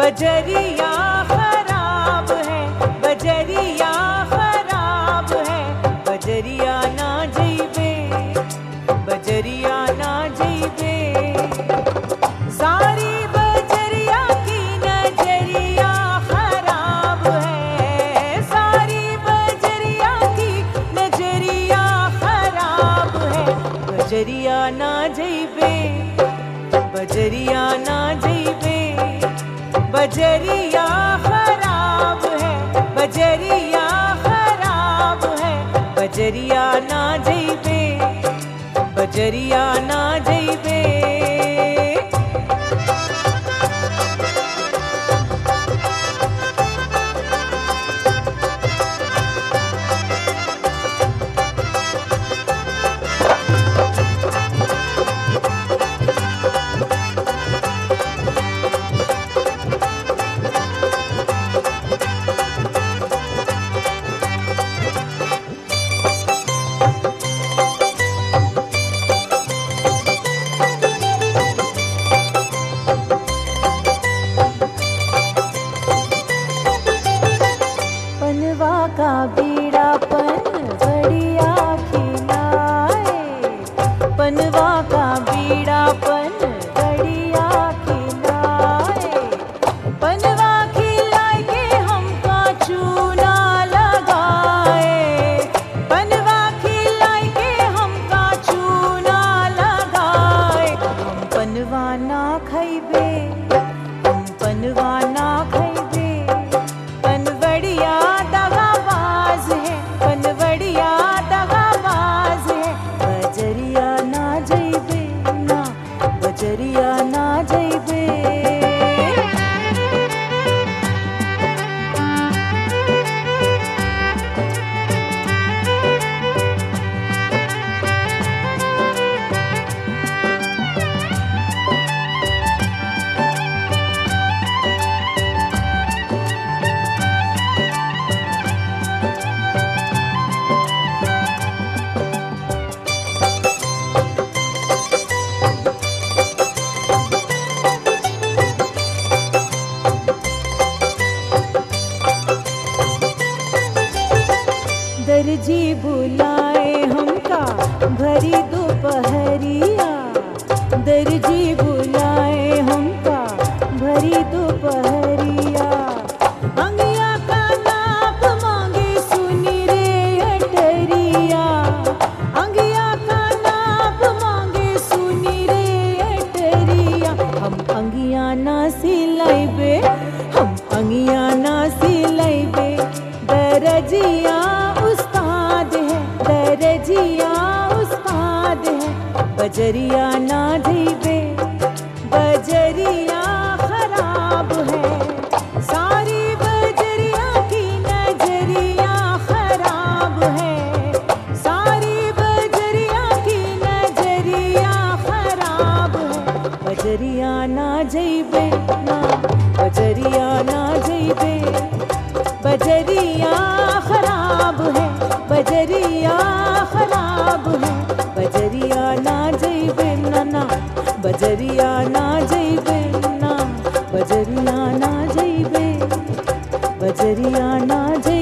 बजरिया खराब है, बजरिया खराब है, बजरिया ना जइबे, बजरिया ना जइबे। सारी बजरिया की नजरिया खराब है, सारी बजरिया की नजरिया खराब है, बजरिया ना जइबे, बजरिया ना जइबे। बजरिया खराब है, बजरिया खराब है, बजरिया ना जइबे, बजरिया ना जइबे। का बीड़ा पनवड़िया खिलाए, पनवा का बीड़ा पनवड़िया खिलाए, पनवा खिलाए के हमका चूना लगाए, पनवा खिलाए के हमका चूना लगाए। हम पनवा ना खइबे, हम पनवा ना खइबे, पनवड़िया दगाबाज है, पनवड़िया दगाबाज है, बजरिया ना जइबे ना, बजरिया ना जइबे। दर्जी बुलाए हमका भरी दोपहरिया, दर्जी बुलाए हमका भरी दोपहरिया। अंगिया का नाप मांगे सुनी रे अटरिया, अंगिया का नाप मांगे सुनी रे अटरिया। हम अंगिया ना सिलाइबे, हम अंगिया ना सिलाइबे, दर्जिया उस्ताद है, दर्जिया उस्ताद है, बजरिया ना जइबे, बजरिया खराब है। सारी बजरिया की नजरिया खराब है, सारी बजरिया की नजरिया खराब है, बजरिया ना जइबे ना, बजरिया ना जइबे। बजरिया खराब है, बजरिया खराब है, बजरिया ना जइबे ना ना, बजरिया ना जइबे ना, बजरिया ना जइबे, बजरिया ना जइबे।